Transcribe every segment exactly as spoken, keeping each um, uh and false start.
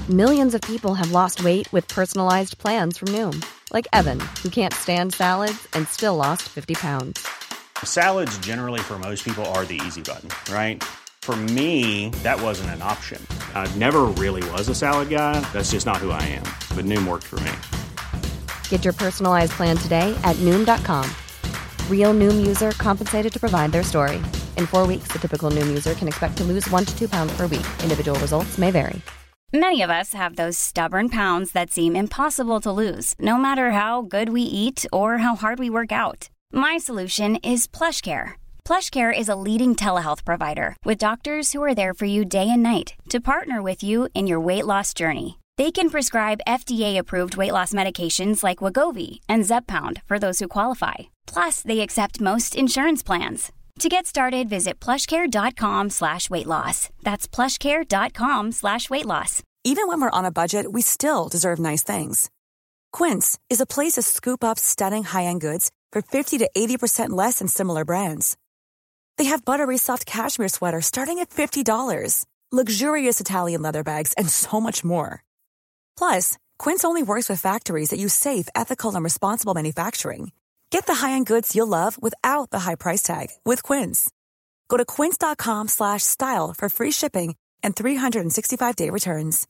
Millions of people have lost weight with personalized plans from Noom. Like Evan, who can't stand salads and still lost fifty pounds. Salads generally for most people are the easy button, right? For me, that wasn't an option. I never really was a salad guy. That's just not who I am. But Noom worked for me. Get your personalized plan today at Noom dot com. Real Noom user compensated to provide their story. In four weeks, the typical Noom user can expect to lose one to two pounds per week. Individual results may vary. Many of us have those stubborn pounds that seem impossible to lose, no matter how good we eat or how hard we work out. My solution is PlushCare. PlushCare is a leading telehealth provider with doctors who are there for you day and night to partner with you in your weight loss journey. They can prescribe F D A-approved weight loss medications like Wegovy and Zepbound for those who qualify. Plus, they accept most insurance plans. To get started, visit plushcare.com slash weight loss. That's plushcare.com slash weight loss. Even when we're on a budget, we still deserve nice things. Quince is a place to scoop up stunning high-end goods for fifty to eighty percent less than similar brands. They have buttery soft cashmere sweaters starting at fifty dollars, luxurious Italian leather bags, and so much more. Plus, Quince only works with factories that use safe, ethical, and responsible manufacturing. Get the high-end goods you'll love without the high price tag with Quince. Go to quince.com slash style for free shipping and three sixty-five day returns.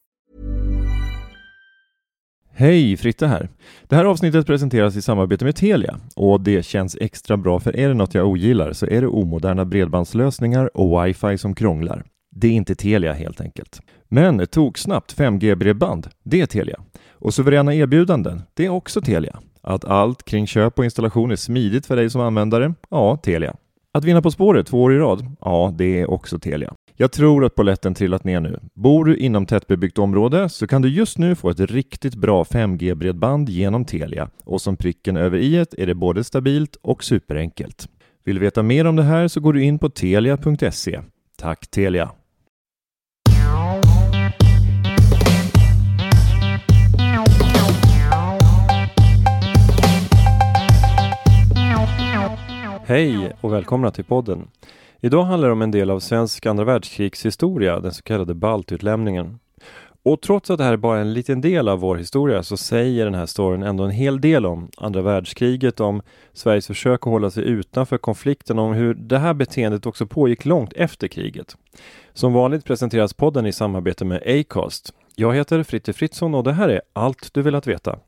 Hej, Fritte här. Det här avsnittet presenteras i samarbete med Telia och det känns extra bra, för är det något jag ogillar så är det omoderna bredbandslösningar och wifi som krånglar. Det är inte Telia helt enkelt. Men tog snabbt fem G-bredband, det är Telia. Och suveräna erbjudanden, det är också Telia. Att allt kring köp och installation är smidigt för dig som användare, ja, Telia. Att vinna På spåret två år i rad, ja, det är också Telia. Jag tror att polletten trillat ner nu. Bor du inom tättbebyggt område så kan du just nu få ett riktigt bra fem G-bredband genom Telia. Och som pricken över i-et är det både stabilt och superenkelt. Vill du veta mer om det här så går du in på telia punkt se. Tack Telia! Hej och välkomna till podden. Idag handlar det om en del av svensk andra världskrigshistoria, den så kallade baltutlämningen. Och trots att det här är bara en liten del av vår historia så säger den här storyn ändå en hel del om andra världskriget, om Sveriges försök att hålla sig utanför konflikten, om hur det här beteendet också pågick långt efter kriget. Som vanligt presenteras podden i samarbete med Acast. Jag heter Fritte Fritzson och det här är allt du vill att veta.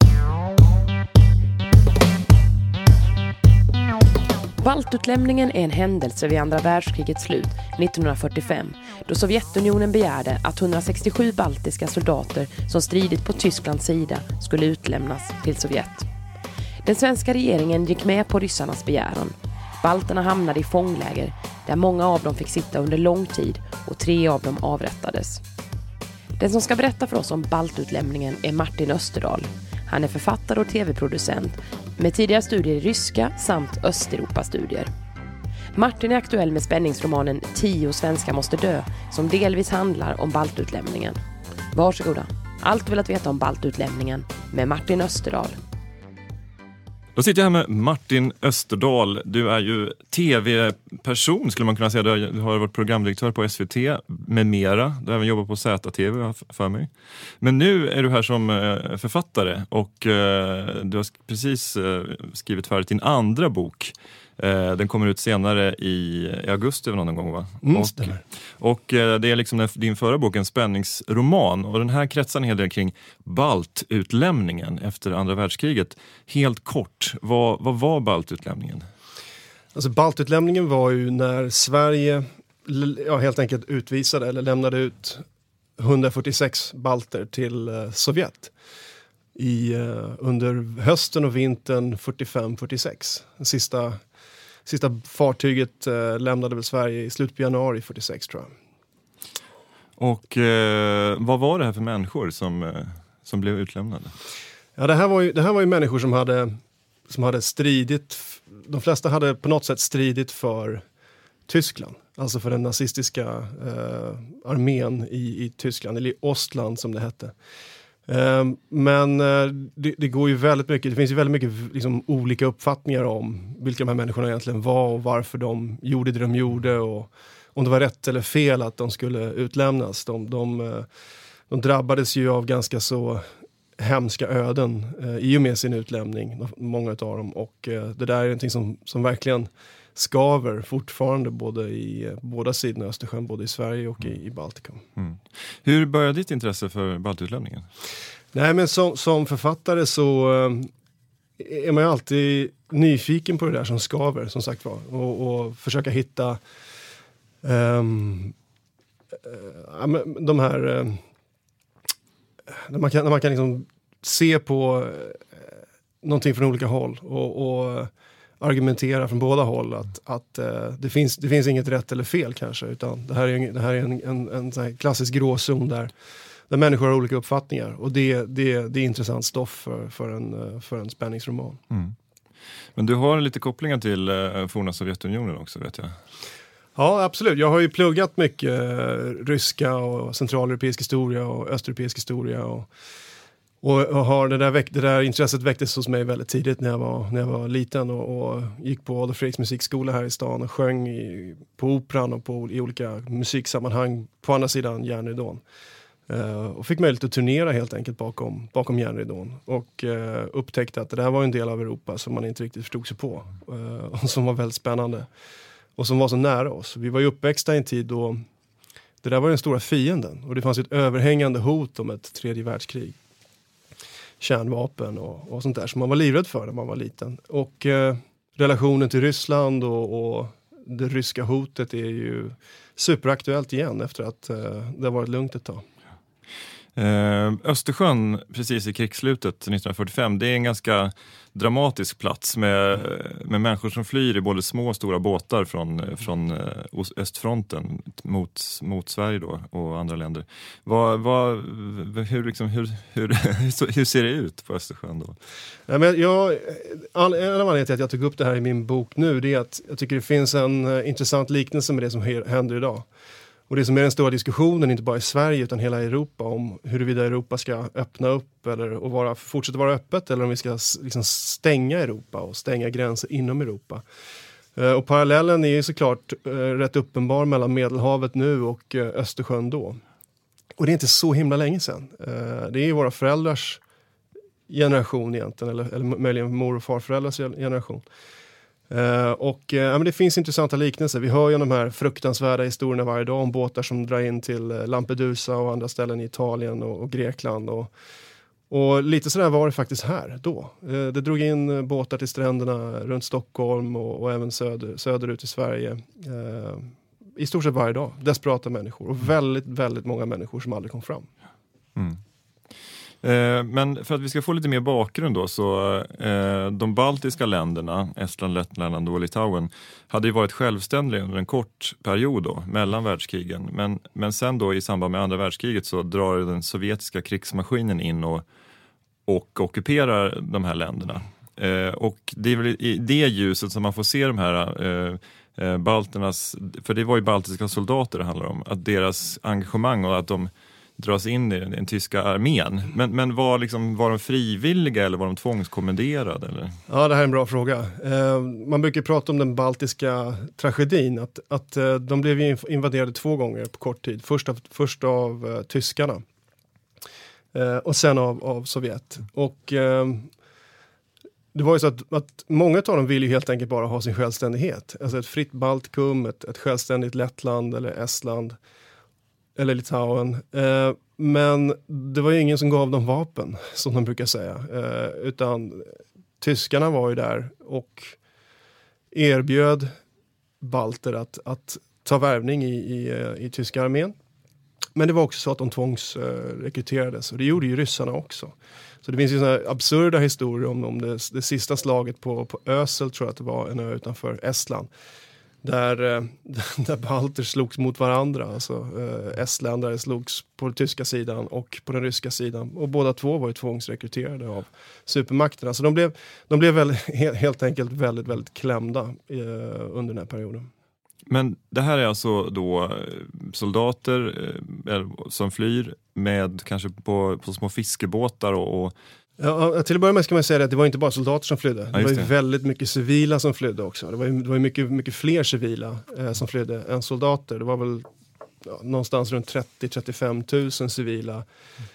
Baltutlämningen är en händelse vid andra världskrigets slut nittonhundrafyrtiofem, då Sovjetunionen begärde att hundrasextiosju baltiska soldater som stridit på Tysklands sida skulle utlämnas till Sovjet. Den svenska regeringen gick med på ryssarnas begäran. Balterna hamnade i fångläger där många av dem fick sitta under lång tid och tre av dem avrättades. Den som ska berätta för oss om baltutlämningen är Martin Österdahl. Han är författare och tv-producent med tidigare studier i ryska samt Östeuropa-studier. Martin är aktuell med spänningsromanen Tio svenskar måste dö, som delvis handlar om baltutlämningen. Varsågoda. Allt vill att veta om baltutlämningen med Martin Österdahl. Då sitter jag här med Martin Österdahl. Du är ju tv-person skulle man kunna säga. Du har varit programdirektör på S V T med mera. Du har även jobbat på Z T V för mig. Men nu är du här som författare och du har precis skrivit färdigt din andra bok. Den kommer ut senare i augusti någon gång, va? Mm, och, och det är liksom din förra bok, en spänningsroman. Och den här kretsar en hel del kring baltutlämningen efter andra världskriget. Helt kort, vad, vad var baltutlämningen? Alltså baltutlämningen var ju när Sverige ja, helt enkelt utvisade eller lämnade ut hundrafyrtiosex balter till uh, Sovjet. I, uh, under hösten och vintern fyrtiofem fyrtiosex. Den sista, sista fartyget uh, lämnade väl Sverige i slutet på januari fyrtiosex, tror jag. Och uh, vad var det här för människor som, uh, som blev utlämnade? Ja, det här var ju, det här var ju människor som hade, som hade stridit, de flesta hade på något sätt stridit för Tyskland. Alltså för den nazistiska uh, armén i, i Tyskland, eller i Ostland som det hette. Um, men uh, det, det går ju väldigt mycket, det finns ju väldigt mycket liksom, olika uppfattningar om vilka de här människorna egentligen var och varför de gjorde det de gjorde och om det var rätt eller fel att de skulle utlämnas. De, de, uh, de drabbades ju av ganska så hemska öden eh, i och med sin utlämning, många av dem. Och eh, det där är någonting som, som verkligen skaver fortfarande både i eh, båda sidorna av Östersjön, både i Sverige och i, i Baltikum. Mm. Hur började ditt intresse för baltutlämningen? Nej, men som, som författare så eh, är man ju alltid nyfiken på det där som skaver, som sagt var. Och, och försöka hitta um, uh, de här... Uh, när man kan, när man kan liksom se på uh, någonting från olika håll och, och argumentera från båda håll att, att uh, det, finns, det finns inget rätt eller fel kanske, utan det här är, det här är en, en, en sån här klassisk gråzon där Där människor har olika uppfattningar. Och det, det, det är intressant stoff för, för, en, för en spänningsroman. Mm. Men du har lite kopplingar till eh, forna Sovjetunionen också, vet jag. Ja, absolut. Jag har ju pluggat mycket eh, ryska och centraleuropeisk historia och östeuropeisk historia. Och, och, och har det, där väck, det där intresset väcktes hos mig väldigt tidigt när jag var, när jag var liten. Och, och gick på Adolf Fredriks musikskola här i stan och sjöng i, på operan och på, i olika musiksammanhang på andra sidan järnridån. Uh, och fick möjlighet att turnera helt enkelt bakom, bakom järnridån. Och uh, upptäckte att det där var en del av Europa som man inte riktigt förstod sig på. Uh, och som var väldigt spännande. Och som var så nära oss. Vi var ju uppväxta i en tid då det där var den stora fienden. Och det fanns ett överhängande hot om ett tredje världskrig. Kärnvapen och, och sånt där som man var livrädd för när man var liten. Och uh, relationen till Ryssland och, och det ryska hotet är ju superaktuellt igen efter att uh, det har varit lugnt ett tag. Eh, Östersjön precis i krigsslutet nittonhundrafyrtiofem, det är en ganska dramatisk plats med, med människor som flyr i både små och stora båtar från, från eh, östfronten mot, mot Sverige då och andra länder. Vad, vad, hur, liksom, hur, hur, hur ser det ut på Östersjön då? Ja, men jag, all, en av anledningarna till att jag tog upp det här i min bok nu, det är att jag tycker det finns en uh, intressant liknelse med det som händer idag. Och det som är den stora diskussionen, inte bara i Sverige utan hela Europa, om huruvida Europa ska öppna upp eller och vara, fortsätta vara öppet, eller om vi ska liksom stänga Europa och stänga gränser inom Europa. Uh, och parallellen är ju såklart uh, rätt uppenbar mellan Medelhavet nu och uh, Östersjön då. Och det är inte så himla länge sedan. Uh, det är ju våra föräldrars generation egentligen, eller, eller möjligen mor- och farföräldrars generation. Uh, och uh, ja, men det finns intressanta liknelser. Vi hör ju de här fruktansvärda historierna varje dag om båtar som drar in till uh, Lampedusa och andra ställen i Italien och, och Grekland. Och, och lite sådär var det faktiskt här då. Uh, det drog in uh, båtar till stränderna runt Stockholm och, och även söder, söderut i Sverige. Uh, I stort sett varje dag. Desperata människor. Och väldigt, väldigt många människor som aldrig kom fram. Mm. Men för att vi ska få lite mer bakgrund då, så eh, de baltiska länderna, Estland, Lettland och Litauen, hade ju varit självständiga under en kort period då, mellan världskrigen. Men, men sen då i samband med andra världskriget så drar den sovjetiska krigsmaskinen in och, och ockuperar de här länderna. Eh, och det är väl i det ljuset som man får se de här eh, eh, balternas, för det var ju baltiska soldater det handlar om, att deras engagemang och att de dras in i den, den tyska armén. Men, men var, liksom, var de frivilliga eller var de tvångskommenderade? Eller? Ja, det här är en bra fråga. Eh, man brukar prata om den baltiska tragedin. Att, att eh, de blev invaderade två gånger på kort tid. Först av, först av eh, tyskarna. Eh, och sen av, av Sovjet. Och eh, det var ju så att, att många av dem vill ju helt enkelt bara ha sin självständighet. Alltså ett fritt Baltikum, ett, ett självständigt Lettland eller Estland. Eller Litauen. Eh, men det var ju ingen som gav dem vapen, som de brukar säga. Eh, utan tyskarna var ju där och erbjöd balter att, att ta värvning i, i, i tyska armén. Men det var också så att de tvångsrekryterades. Och det gjorde ju ryssarna också. Så det finns ju sådana absurda historier om, om det, det sista slaget på, på Ösel, tror jag att det var, en ö utanför Estland. Där, där balter slogs mot varandra. Alltså eh, estländare slogs på den tyska sidan och på den ryska sidan. Och båda två var ju tvångsrekryterade av supermakterna. Så de blev, de blev väl, he, helt enkelt väldigt, väldigt klämda eh, under den här perioden. Men det här är alltså då soldater eh, som flyr med kanske på, på små fiskebåtar och... och Ja, till att börja med ska man säga att det var inte bara soldater som flydde. Ja, det var ju det. väldigt mycket civila som flydde också. Det var ju, det var ju mycket, mycket fler civila eh, som flydde än soldater. Det var väl ja, någonstans runt trettio till trettiofem tusen civila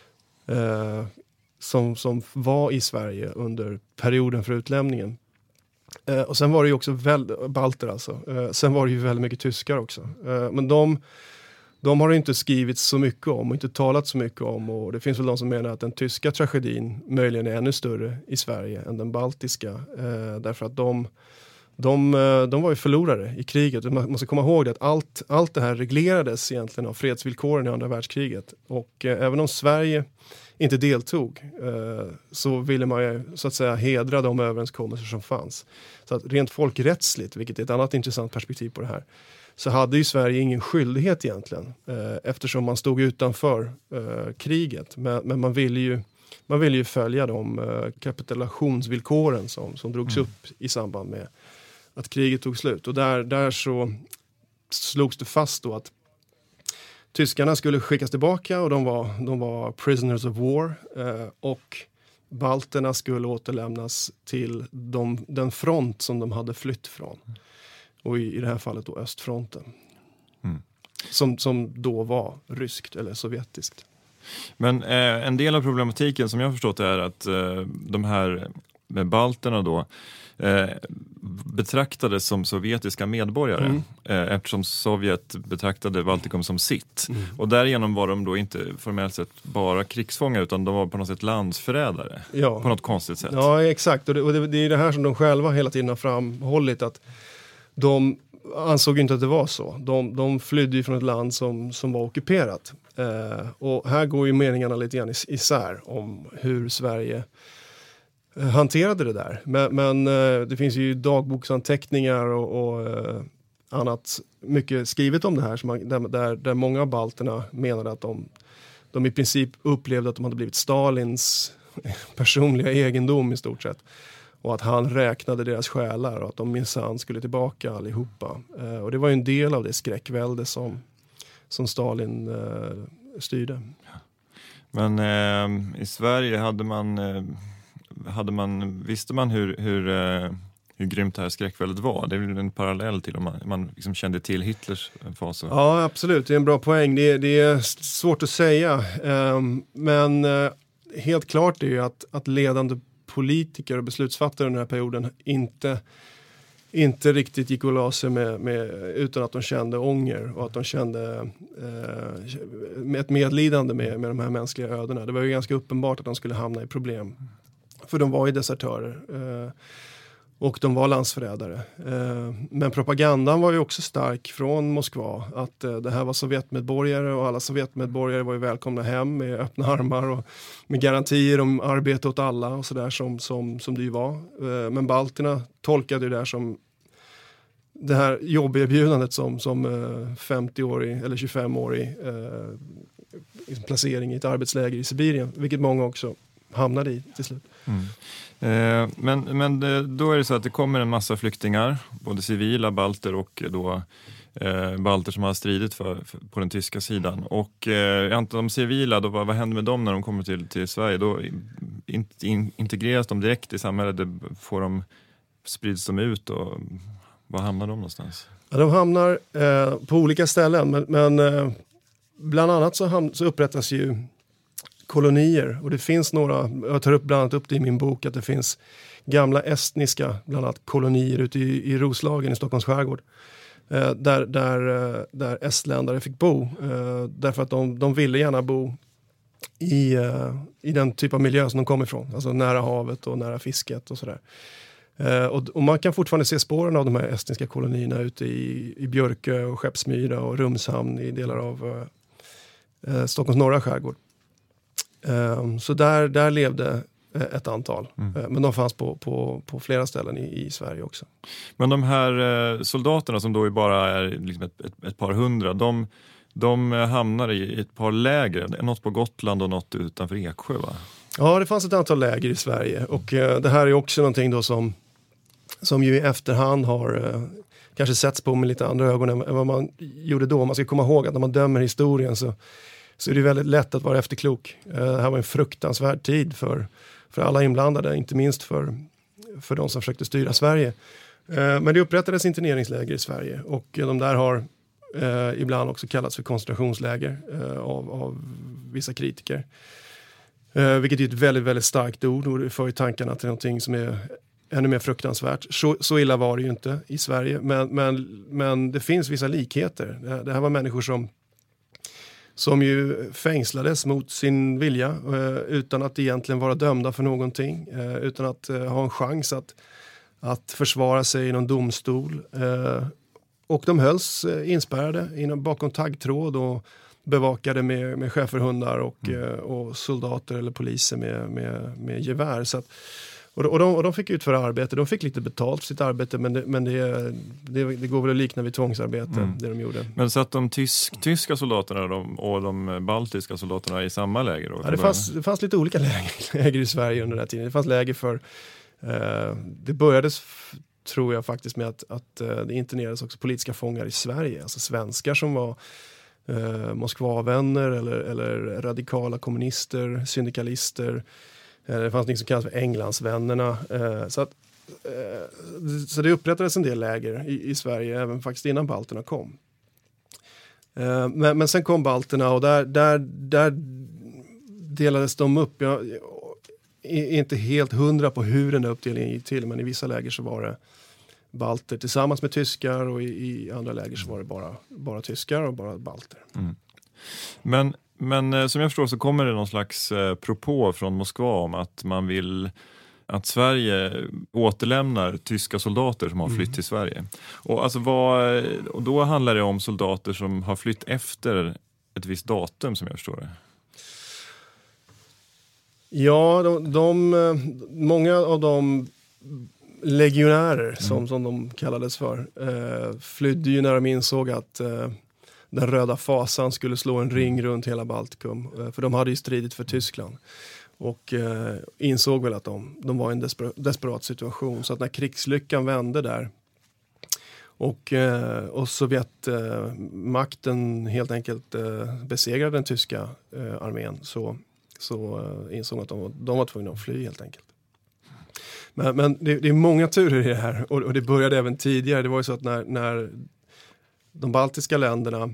eh, som, som var i Sverige under perioden för utlämningen. Eh, och sen var det ju också väldigt, balter alltså, eh, sen var det ju väldigt mycket tyskar också. Eh, men de, de har inte skrivit så mycket om och inte talat så mycket om, och det finns väl de som menar att den tyska tragedin möjligen är ännu större i Sverige än den baltiska. Eh, därför att de, de, de var ju förlorare i kriget. Man måste komma ihåg att allt, allt det här reglerades egentligen av fredsvillkoren i andra världskriget. Och eh, även om Sverige inte deltog eh, så ville man ju så att säga hedra de överenskommelser som fanns. Så att rent folkrättsligt, vilket är ett annat intressant perspektiv på det här, så hade ju Sverige ingen skyldighet egentligen eh, eftersom man stod utanför eh, kriget. Men, men man ville ju, man ville ju följa de eh, kapitulationsvillkoren som, som drogs mm. upp i samband med att kriget tog slut. Och där, där så slogs det fast då att tyskarna skulle skickas tillbaka och de var, de var prisoners of war eh, och balterna skulle återlämnas till de, den front som de hade flytt från. Och i, i det här fallet då östfronten. Mm. Som, som då var ryskt eller sovjetiskt. Men eh, en del av problematiken som jag har förstått är att eh, de här med balterna då eh, betraktades som sovjetiska medborgare mm. eh, eftersom Sovjet betraktade Baltikum som sitt. Mm. Och därigenom var de då inte formellt sett bara krigsfångar utan de var på något sätt landsförrädare. Ja. På något konstigt sätt. Ja, exakt. Och det, och det, det är det här som de själva hela tiden har framhållit, att de ansåg inte att det var så. De, de flydde ju från ett land som, som var ockuperat. Eh, och här går ju meningarna lite grann is- isär om hur Sverige eh, hanterade det där. Men, men eh, det finns ju dagboksanteckningar och, och eh, annat mycket skrivet om det här. Som man, där, där, där många av balterna menade att de, de i princip upplevde att de hade blivit Stalins personliga egendom i stort sett. Och att han räknade deras själar och att de minsann skulle tillbaka allihopa. Eh, och det var ju en del av det skräckvälde som, som Stalin eh, styrde. Men eh, i Sverige hade man, eh, hade man, visste man hur, hur, eh, hur grymt det här skräckväldet var? Det är väl en parallell till om man, man liksom kände till Hitlers fas. Ja, absolut. Det är en bra poäng. Det är, det är svårt att säga. Eh, men eh, helt klart är ju att, att ledande politiker och beslutsfattare under den här perioden inte, inte riktigt gick och la sig med, med, utan att de kände ånger och att de kände eh, ett medlidande med, med de här mänskliga ödena. Det var ju ganska uppenbart att de skulle hamna i problem. För de var ju desertörer eh, och de var landsförrädare. Eh, men propagandan var ju också stark från Moskva att eh, det här var Sovjetmedborgare och alla Sovjetmedborgare var ju välkomna hem med öppna armar och med garantier om arbete åt alla och sådär som, som, som det ju var. Eh, men balterna tolkade det där som det här jobberbjudandet som, som eh, femtio-årig eller tjugofem-årig eh, placering i ett arbetsläger i Sibirien, vilket många också hamnade i till slut. Mm. Eh, men, men då är det så att det kommer en massa flyktingar, både civila balter och då eh, balter som har stridit för, för, på den tyska sidan. Och eh, antar de civila, då, vad, vad händer med dem när de kommer till, till Sverige? Då in, in, integreras de direkt i samhället, det får de, sprids de ut och var hamnar de någonstans? Ja, de hamnar eh, på olika ställen, men, men eh, bland annat så, ham- så upprättas ju kolonier, och det finns några, jag tar upp bland annat upp det i min bok, att det finns gamla estniska bland annat kolonier ute i, i Roslagen i Stockholms skärgård eh, där, där, eh, där estländare fick bo eh, därför att de, de ville gärna bo i, eh, i den typ av miljö som de kom ifrån, alltså nära havet och nära fisket och sådär. Eh, och, och man kan fortfarande se spåren av de här estniska kolonierna ute i, i Björkö och Skeppsmyra och Rumshamn i delar av eh, Stockholms norra skärgård. Um, så där, där levde uh, ett antal. Mm. Uh, men de fanns på, på, på flera ställen i, i Sverige också. Men de här uh, soldaterna som då bara är liksom ett, ett, ett par hundra, de, de hamnar i ett par läger. Något på Gotland och något utanför Eksjö, va? Ja, det fanns ett antal läger i Sverige. Och uh, det här är också någonting då som, som ju i efterhand har uh, kanske setts på med lite andra ögon än, än vad man gjorde då. Man ska komma ihåg att när man dömer historien så Så är det väldigt lätt att vara efterklok. Det här var en fruktansvärd tid för, för alla inblandade, inte minst för, för de som försökte styra Sverige. Men det upprättades interneringsläger i Sverige och de där har Eh, ibland också kallats för koncentrationsläger eh, av, av vissa kritiker. Eh, vilket är ett väldigt, väldigt starkt ord och det för ju tankarna till någonting som är ännu mer fruktansvärt. Så, så illa var det ju inte i Sverige, men, men, men det finns vissa likheter. Det, det här var människor som, som ju fängslades mot sin vilja eh, utan att egentligen vara dömda för någonting, eh, utan att eh, ha en chans att, att försvara sig i någon domstol. Eh, och de hölls eh, inspärrade inom, bakom taggtråd och bevakade med, med schäferhundar och, mm. eh, och soldater eller poliser med, med, med gevär. Så att, och, och, de, och de fick utföra arbete. De fick lite betalt för sitt arbete, men det, men det, det, det går väl att likna vid tvångsarbete, mm. det de gjorde. Men så att de tysk, tyska soldaterna de, och de baltiska soldaterna i samma läger? Då, ja, det, fanns, det fanns lite olika läger, läger i Sverige under den här tiden. Det fanns läger för... Eh, det började, tror jag faktiskt, med att, att eh, det internerades också politiska fångar i Sverige. Alltså svenskar som var eh, Moskvavänner eller, eller radikala kommunister, syndikalister. Det fanns något som kallas för Englandsvännerna. Så, att, så det upprättades en del läger i, i Sverige, även faktiskt innan balterna kom. Men, men sen kom balterna och där, där, där delades de upp. Jag är inte helt hundra på hur den där uppdelningen gick till, men i vissa läger så var det balter tillsammans med tyskar och i, i andra läger så var det bara, bara tyskar och bara balter. Mm. Men Men som jag förstår så kommer det någon slags eh, propå från Moskva om att man vill att Sverige återlämnar tyska soldater som har flytt mm. till Sverige. Och, alltså vad, och då handlar det om soldater som har flytt efter ett visst datum, som jag förstår det. Ja, de, de, många av de legionärer mm. som, som de kallades för eh, flydde ju när de insåg att eh, den röda fasan skulle slå en ring runt hela Baltikum. För de hade ju stridit för Tyskland. Och eh, insåg väl att de, de var i en desper- desperat situation. Så att när krigslyckan vände där och, eh, och Sovjetmakten eh, helt enkelt eh, besegrade den tyska eh, armén så, så eh, insåg att de, de var tvungna att fly helt enkelt. Men, men det, det är många turer i det här. Och, och det började även tidigare. Det var ju så att när... när de baltiska länderna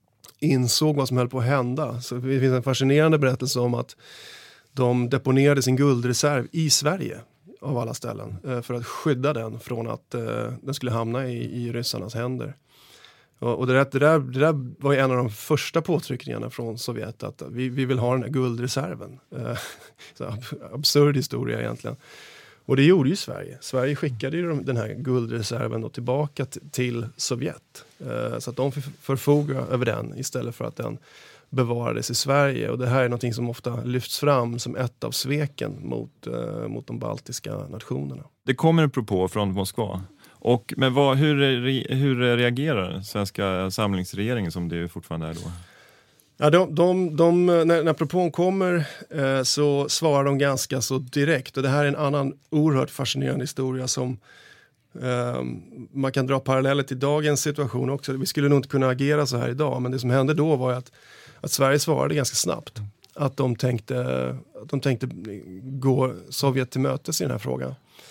insåg vad som höll på att hända. Så det finns en fascinerande berättelse om att de deponerade sin guldreserv i Sverige av alla ställen för att skydda den från att den skulle hamna i, i ryssarnas händer. Och, och det, där, det, där, det där var ju en av de första påtryckningarna från Sovjet att vi, vi vill ha den här guldreserven. Så absurd historia egentligen. Och det gjorde ju Sverige. Sverige skickade ju den här guldreserven då tillbaka t- till Sovjet. Eh, så att de f- förfogar över den istället för att den bevarades i Sverige. Och det här är något som ofta lyfts fram som ett av sveken mot, eh, mot de baltiska nationerna. Det kommer en propå från Moskva. Och, men vad, hur, hur reagerar den svenska samlingsregeringen som det fortfarande är då? Ja, de, de, de, när, när propån kommer eh, så svarar de ganska så direkt. Och det här är en annan oerhört fascinerande historia som eh, man kan dra paralleller till dagens situation också. Vi skulle nog inte kunna agera så här idag, men det som hände då var att, att Sverige svarade ganska snabbt. Att de tänkte, att de tänkte gå Sovjet till mötes i den här frågan.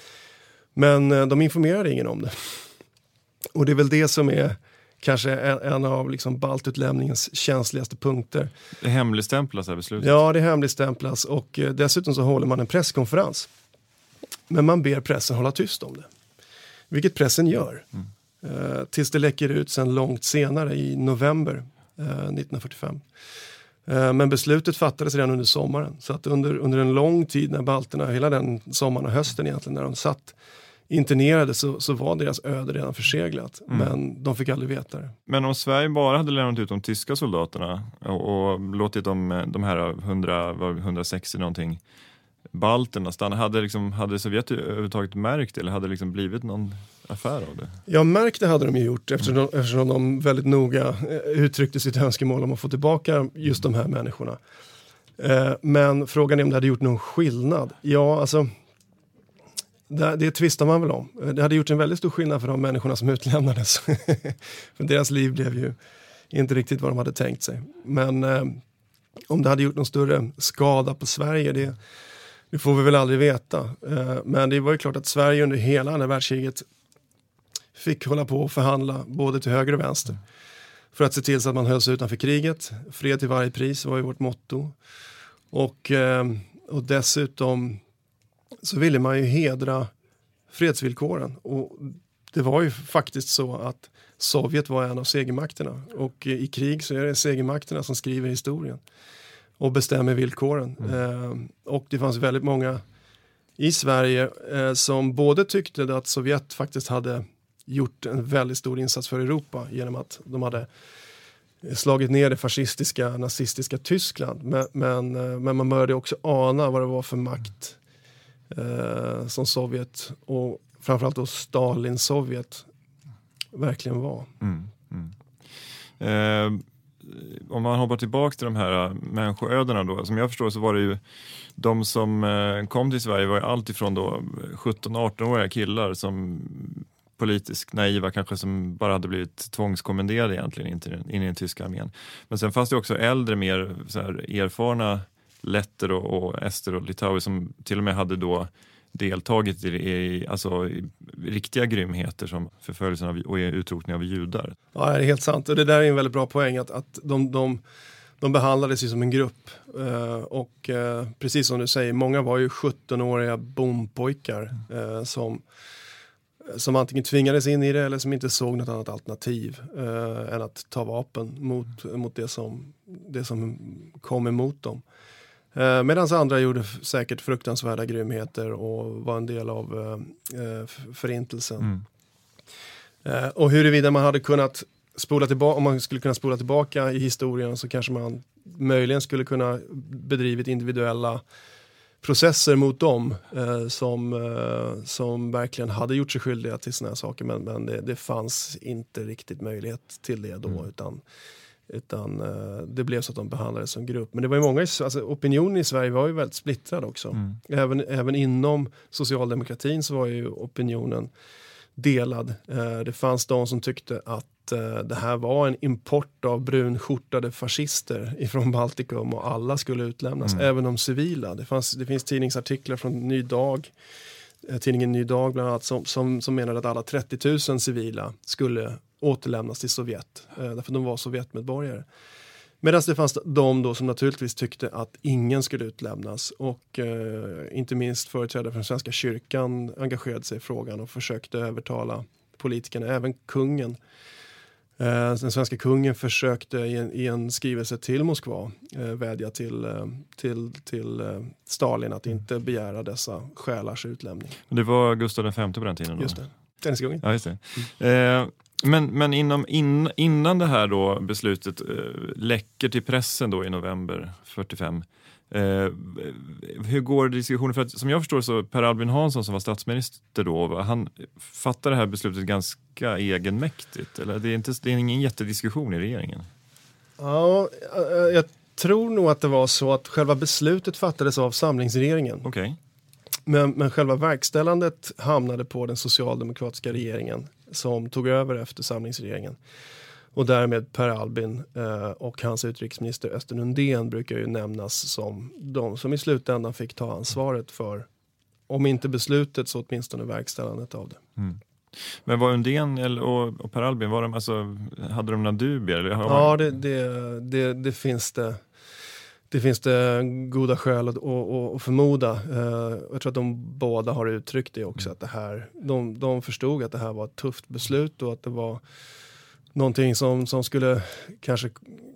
Men eh, de informerade ingen om det. Och det är väl det som är kanske en, en av liksom baltutlämningens känsligaste punkter. Det hemligstämplas här beslutet. Ja, det hemligstämplas och eh, dessutom så håller man en presskonferens. Men man ber pressen hålla tyst om det. Vilket pressen gör. Mm. Eh, tills det läcker ut sen långt senare i november eh, nittonhundrafyrtiofem. Eh, men beslutet fattades redan under sommaren. Så att under, under en lång tid när balterna, hela den sommaren och hösten egentligen, när de satt internerade så, så var deras öde redan förseglat. Mm. Men de fick aldrig veta det. Men om Sverige bara hade lämnat ut de tyska soldaterna och, och låtit dem, de här hundra, hundrasextio någonting balterna stanna, hade, liksom, hade Sovjet överhuvudtaget märkt eller hade det liksom blivit någon affär av det? Ja, märkt det hade de ju gjort eftersom de, eftersom de väldigt noga uttryckte sitt önskemål om att få tillbaka just de här människorna. Eh, men frågan är om det hade gjort någon skillnad. Ja, alltså Det, det tvistar man väl om. Det hade gjort en väldigt stor skillnad för de människorna som utlämnades. För deras liv blev ju inte riktigt vad de hade tänkt sig. Men eh, om det hade gjort någon större skada på Sverige, det, det får vi väl aldrig veta. Eh, men det var ju klart att Sverige under hela andra världskriget fick hålla på och förhandla både till höger och vänster. för att se till så att man höll sig utanför kriget. Fred till varje pris var ju vårt motto. Och, och dessutom så ville man ju hedra fredsvillkoren. Och det var ju faktiskt så att Sovjet var en av segermakterna. Och i krig så är det segermakterna som skriver historien och bestämmer villkoren. Mm. Eh, och det fanns väldigt många i Sverige eh, som både tyckte att Sovjet faktiskt hade gjort en väldigt stor insats för Europa genom att de hade slagit ner det fascistiska, nazistiska Tyskland. Men, men, men man började också ana vad det var för makt eh, som Sovjet och framförallt då Stalin-Sovjet verkligen var. Mm, mm. Eh, om man hoppar tillbaka till de här människoödena då, som jag förstår så var det ju de som eh, kom till Sverige var ju allt ifrån då sjutton-arton-åriga killar som politiskt naiva kanske som bara hade blivit tvångskommenderade egentligen in, till, in i den tyska armén. Men sen fanns det också äldre, mer så här, erfarna letter och, och ester och litauer som till och med hade då deltagit i, i, alltså, i riktiga grymheter som förföljelsen av, och utrotning av judar. Ja, det är helt sant. Och det där är en väldigt bra poäng att, att de, de, de behandlades ju som en grupp. Uh, och uh, precis som du säger, många var ju sjutton-åriga bompojkar uh, som som antingen tvingades in i det eller som inte såg något annat alternativ eh, än att ta vapen mot, mot det, som, det som kom emot dem. Eh, Medan andra gjorde f- säkert fruktansvärda grymheter och var en del av eh, förintelsen. Mm. Eh, och huruvida man hade kunnat spola tillbaka, om man skulle kunna spola tillbaka i historien så kanske man möjligen skulle kunna bedrivit individuella processer mot dem eh, som, eh, som verkligen hade gjort sig skyldiga till såna här saker, men, men det, det fanns inte riktigt möjlighet till det då, mm. utan, utan eh, det blev så att de behandlades som grupp. Men det var ju många, alltså, opinionen i Sverige var ju väldigt splittrad också. Mm. Även, även inom socialdemokratin så var ju opinionen delad. Eh, det fanns de som tyckte att det här var en import av brunskjortade fascister ifrån Baltikum och alla skulle utlämnas, mm. även de civila. Det, fanns, det finns tidningsartiklar från Ny Dag, tidningen Ny Dag bland annat, som, som, som menade att alla trettio tusen civila skulle återlämnas till Sovjet, eh, därför att de var Sovjetmedborgare. Medan det fanns de då som naturligtvis tyckte att ingen skulle utlämnas, och eh, inte minst företrädare från Svenska kyrkan engagerade sig i frågan och försökte övertala politikerna, även kungen. Den svenska kungen försökte i en, i en skrivelse till Moskva eh, vädja till, eh, till, till eh, Stalin att inte begära dessa själars utlämning. Det var Gustav den femte på den tiden då? Just det, tenniskungen. Ja, just det. Mm. Eh, men men inom, in, innan det här då beslutet eh, läcker till pressen då i november fyrtiofem, Eh, hur går diskussionen? För att, som jag förstår så Per Albin Hansson som var statsminister då, han fattade det här beslutet ganska egenmäktigt, eller det är, inte, det är ingen jättediskussion i regeringen? Ja, jag tror nog att det var så att själva beslutet fattades av samlingsregeringen. Okay. Men, men själva verkställandet hamnade på den socialdemokratiska regeringen som tog över efter samlingsregeringen. Och därmed Per Albin eh, och hans utrikesminister Östen Undén brukar ju nämnas som de som i slutändan fick ta ansvaret för, om inte beslutet så åtminstone verkställandet av det. Mm. Men var Undén eller, och, och Per Albin, var de, alltså, hade de några dubier? Eller har ja, det, det, det, det finns det. Det finns det goda skäl att, att, att förmoda. Uh, jag tror att de båda har uttryckt det också. Att det här, de, de förstod att det här var ett tufft beslut och att det var någonting som, som skulle kanske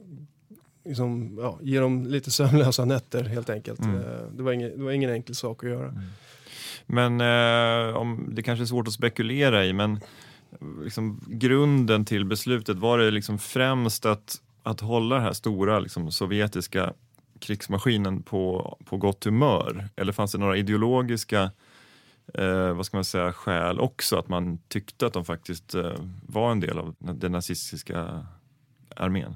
liksom, ja, ge dem lite sömnlösa nätter helt enkelt. Mm. Uh, det, var ingen, det var ingen enkel sak att göra. Mm. Men uh, om det kanske är svårt att spekulera i, men liksom, grunden till beslutet, var det liksom främst att, att hålla den här stora liksom, sovjetiska krigsmaskinen på, på gott humör? Eller fanns det några ideologiska eh, vad ska man säga, skäl också, att man tyckte att de faktiskt eh, var en del av den nazistiska armén?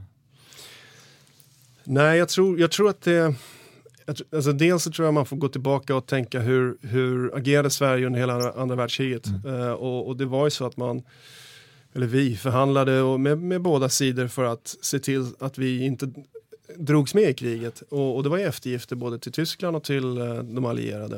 Nej, jag tror, jag tror att det... Alltså dels så tror jag man får gå tillbaka och tänka hur, hur agerade Sverige under hela andra världskriget. Mm. Uh, och, och det var ju så att man, eller vi, förhandlade och med, med båda sidor för att se till att vi inte drogs med i kriget. Och, och det var ju eftergifter både till Tyskland och till uh, de allierade.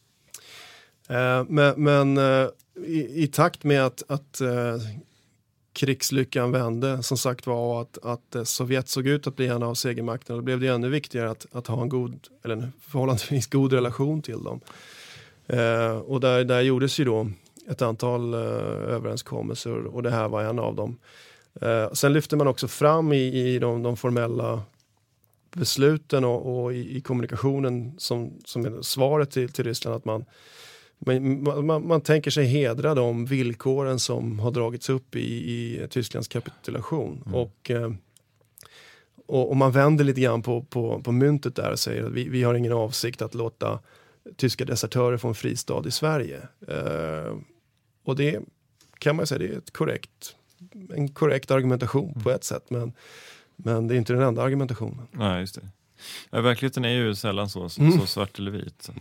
Uh, men men uh, i, i takt med att, att uh, krigslyckan vände, som sagt var, att, att Sovjet såg ut att bli en av segermakterna. Då blev det ännu viktigare att, att ha en god, eller en förhållandevis god relation till dem. Eh, och där, där gjordes ju då ett antal eh, överenskommelser, och det här var en av dem. Eh, sen lyfte man också fram i, i de, de formella besluten och, och i, i kommunikationen som, som är svaret till, till Ryssland, att man Man, man, man tänker sig hedra de villkoren som har dragits upp i, i Tysklands kapitulation. Mm. Och, och, och man vänder lite grann på, på, på myntet där och säger att vi, vi har ingen avsikt att låta tyska desertörer få en fristad i Sverige. Uh, och det kan man säga, det är ett korrekt, en korrekt argumentation mm. på ett sätt. Men, men det är inte den enda argumentationen. Nej, just det. Ja, verkligheten är ju sällan så, så, Mm. så svart eller vit. Så.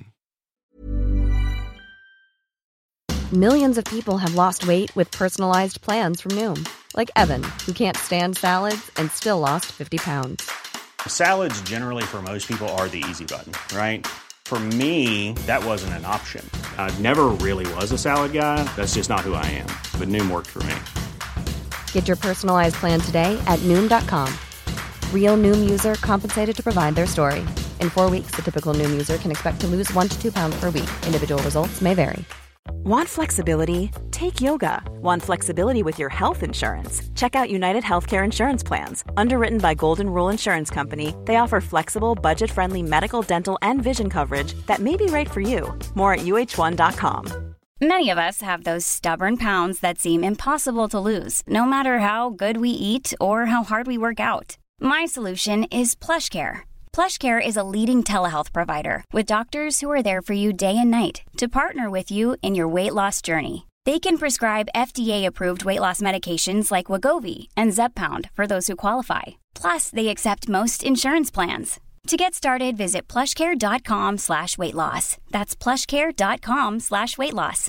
Millions of people have lost weight with personalized plans from Noom. Like Evan, who can't stand salads and still lost fifty pounds. Salads generally for most people are the easy button, right? For me, that wasn't an option. I never really was a salad guy. That's just not who I am. But Noom worked for me. Get your personalized plan today at Noom dot com. Real Noom user compensated to provide their story. In four weeks, the typical Noom user can expect to lose one to two pounds per week. Individual results may vary. Want flexibility? Take yoga. Want flexibility with your health insurance? Check out United Healthcare Insurance Plans. Underwritten by Golden Rule Insurance Company, they offer flexible, budget-friendly medical, dental, and vision coverage that may be right for you. More at U H one dot com. Many of us have those stubborn pounds that seem impossible to lose, no matter how good we eat or how hard we work out. My solution is PlushCare. PlushCare is a leading telehealth provider with doctors who are there for you day and night to partner with you in your weight loss journey. They can prescribe F D A-approved weight loss medications like Wegovy and Zepbound for those who qualify. Plus, they accept most insurance plans. To get started, visit plushcare.com slash weight loss. That's plushcare.com slash weight loss.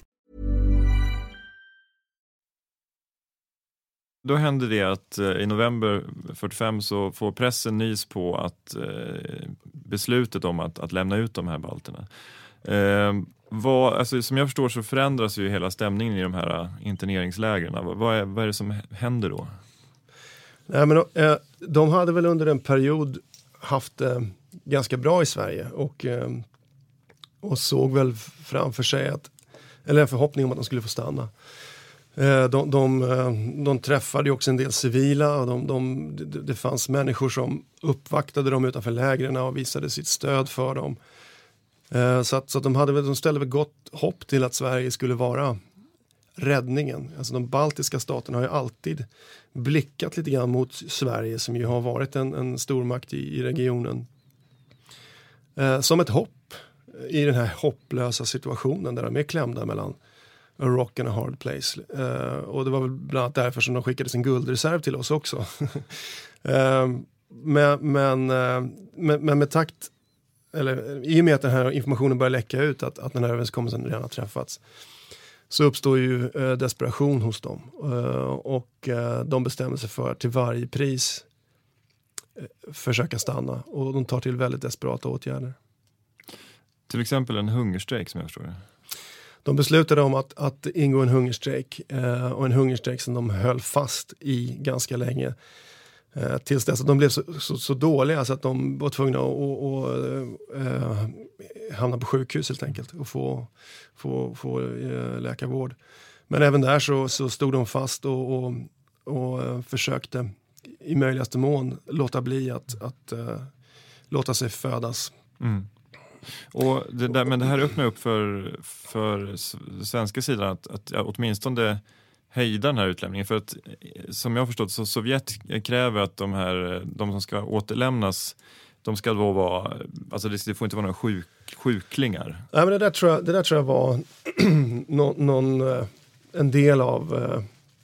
Då händer det att eh, i november fyrtiofem så får pressen nys på att eh, beslutet om att, att lämna ut de här balterna. Eh, vad, alltså, som jag förstår så förändras ju hela stämningen i de här interneringslägren. Vad är, vad är det som händer då? Nej, men, eh, de hade väl under en period haft det eh, ganska bra i Sverige och, eh, och såg väl framför sig att, eller en förhoppning om att de skulle få stanna. De, de, de, de träffade ju också en del civila och de, de, det, det fanns människor som uppvaktade dem utanför lägren och visade sitt stöd för dem. Så att, så att de, hade, de ställde väl gott hopp till att Sverige skulle vara räddningen. Alltså de baltiska staterna har ju alltid blickat lite grann mot Sverige som ju har varit en, en stormakt i, i regionen. Som ett hopp i den här hopplösa situationen där de är klämda mellan a rock and a hard place. Uh, och det var väl bland annat därför som de skickade sin guldreserv till oss också. uh, men, men, uh, men, men med takt, eller i och med att den här informationen börjar läcka ut, att, att den här överenskommelsen redan har träffats, så uppstår ju uh, desperation hos dem. Uh, och uh, de bestämmer sig för att till varje pris uh, försöka stanna. Och de tar till väldigt desperata åtgärder. Till exempel en hungerstrejk som jag förstår det. De beslutade om att, att ingå en hungerstrejk eh, och en hungerstrejk som de höll fast i ganska länge. Eh, tills dess att de blev så, så, så dåliga så att de var tvungna att och, och, eh, hamna på sjukhus helt enkelt och få, få, få eh, läkarvård. Men även där så, så stod de fast och, och, och eh, försökte i möjligaste mån låta bli att, att eh, låta sig födas. Mm. Och det där, men det här öppnar upp för, för svenska sidan att, att ja, åtminstone hejda den här utlämningen. För att som jag har förstått så Sovjet kräver att de här de som ska återlämnas, de ska då vara, alltså det, det får inte vara några sjuk, sjuklingar. Nej, men det där tror jag, det där tror jag var någon, någon, en del av uh,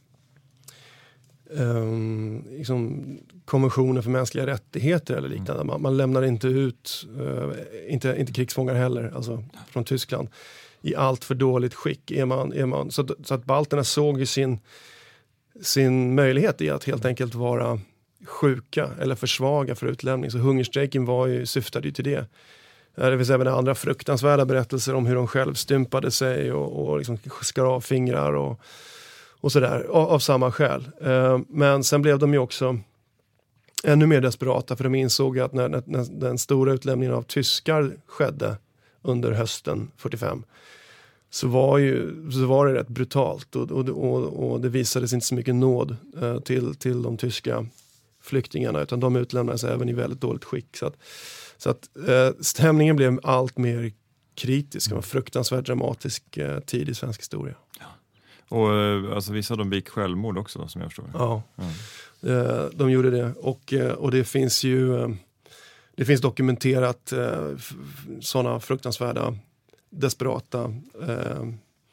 um, liksom konventionen för mänskliga rättigheter eller liknande. Mm. Man, man lämnar inte ut, uh, inte, inte krigsfångar heller, alltså från Tyskland, i allt för dåligt skick. Är man, är man, så, så att balterna såg ju sin, sin möjlighet i att helt enkelt vara sjuka eller för svaga för utlämning. Så hungerstrejken var ju, syftade ju till det. Det finns även andra fruktansvärda berättelser om hur de själv stympade sig och, och liksom skar av fingrar och, och sådär, av, av samma skäl. Eh, men sen blev de ju också ännu mer desperata, för de insåg att när, när, när den stora utlämningen av tyskar skedde under hösten fyrtiofem, så var, ju, så var det rätt brutalt, och, och, och, och det visades inte så mycket nåd eh, till, till de tyska flyktingarna, utan de utlämnades även i väldigt dåligt skick. Så att, så att eh, stämningen blev allt mer kritisk. Det var en fruktansvärt dramatisk eh, tid i svensk historia. Ja. Och eh, alltså, vissa av dem begick självmord också, som jag förstår. Ja, mm. eh, de gjorde det. Och, eh, och det finns ju eh, det finns dokumenterat eh, f- sådana fruktansvärda, desperata eh,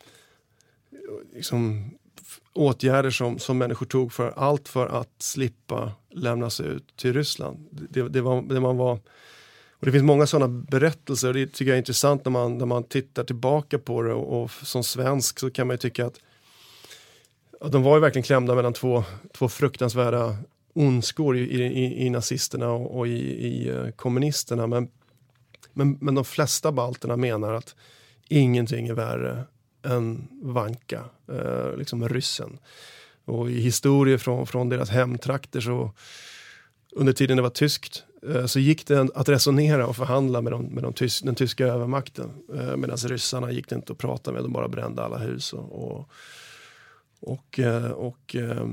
liksom, f- åtgärder som, som människor tog för allt för att slippa lämnas ut till Ryssland. Det, det, var, det man var Och det finns många sådana berättelser, och det tycker jag är intressant när man, när man tittar tillbaka på det, och, och som svensk så kan man ju tycka att, att de var ju verkligen klämda mellan två, två fruktansvärda ondskor i, i, i nazisterna och, och i, i kommunisterna, men, men, men de flesta balterna menar att ingenting är värre än Vanka, eh, liksom ryssen. Och i historier från, från deras hemtrakter, så under tiden det var tyskt, så gick det att resonera och förhandla med, de, med de tys, den tyska övermakten. Medan ryssarna gick det inte att prata med, de bara brände alla hus och, och, och, och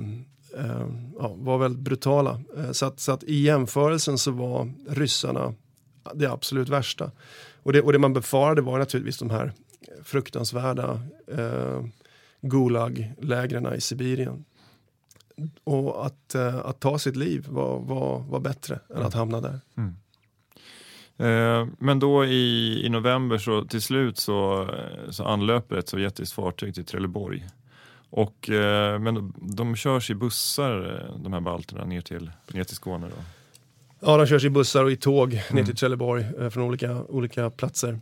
ja, var väldigt brutala. Så att, så att i jämförelsen så var ryssarna det absolut värsta. Och det, och det man befarade var naturligtvis de här fruktansvärda eh, Gulag-lägren i Sibirien. Och att, uh, att ta sitt liv var, var, var bättre än mm. att hamna där. Mm. Eh, men då i, i november så till slut så, så anlöper ett sovjetiskt fartyg till Trelleborg. Och, eh, men de, de körs i bussar, de här balterna, ner till, ner till Skåne då? Ja, de körs i bussar och i tåg ner mm. till Trelleborg eh, från olika, olika platser.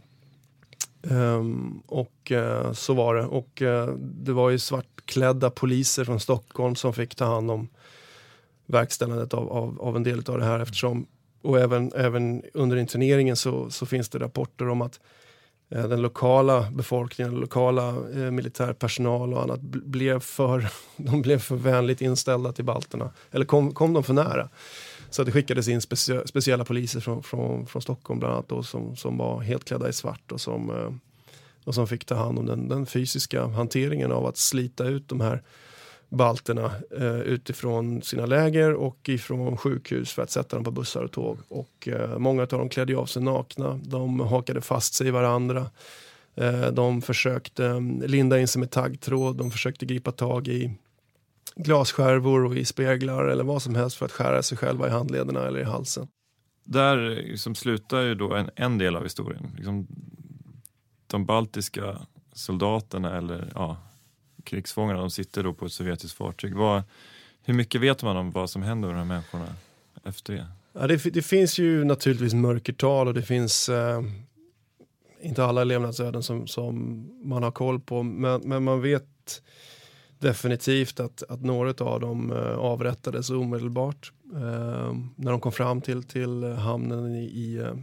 Um, och uh, så var det. Och uh, det var ju svartklädda poliser från Stockholm som fick ta hand om verkställandet av, av, av en del av det här, eftersom, och även, även under interneringen så, så finns det rapporter om att uh, den lokala befolkningen, lokala uh, militärpersonal och annat blev för, de blev för vänligt inställda till balterna, eller kom, kom de för nära. Så det skickades in specie- speciella poliser från, från, från Stockholm bland annat då, som, som var helt klädda i svart och som, eh, och som fick ta hand om den, den fysiska hanteringen av att slita ut de här balterna eh, utifrån sina läger och ifrån sjukhus för att sätta dem på bussar och tåg. Och eh, många av dem klädde av sig nakna, de hakade fast sig i varandra, eh, de försökte eh, linda in sig med taggtråd, de försökte gripa tag i glasskärvor och i speglar eller vad som helst för att skära sig själva i handlederna eller i halsen. Där liksom slutar ju då en, en del av historien. Liksom, de baltiska soldaterna eller ja, krigsfångarna, de sitter då på ett sovjetiskt fartyg. Vad, hur mycket vet man om vad som händer med de här människorna efter det? Ja, det, det finns ju naturligtvis mörkertal, och det finns eh, inte alla levnadsöden som, som man har koll på, men, men man vet definitivt att, att några av dem eh, avrättades omedelbart eh, när de kom fram till, till hamnen i, i, eh,